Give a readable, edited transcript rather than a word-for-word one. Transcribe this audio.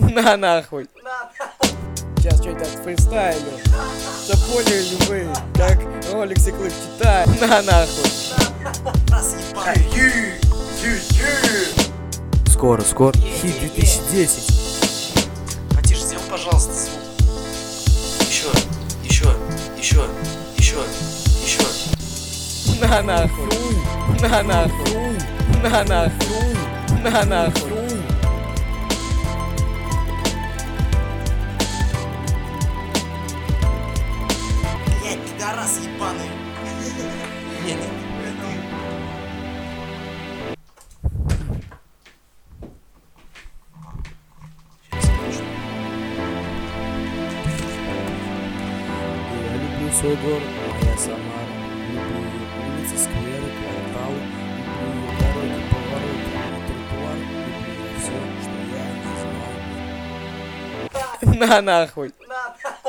На нахуй. Сейчас что-то фристайлю. Что поняли вы, как ролик Сиклык читает. На нахуй. Скоро. Хит 2010. Потише, сделай, пожалуйста, звук. Еще. На нахуй. На нахуй. На нахуй. На нахуй. Блять, пидорас ебаный. Нет. Я люблю свой город, моя Самара. Люблю ее улицы, скверы, кварталы. Люблю ее дороги, повороты и тротуар. Люблю ее все, что я не знаю. На нахуй.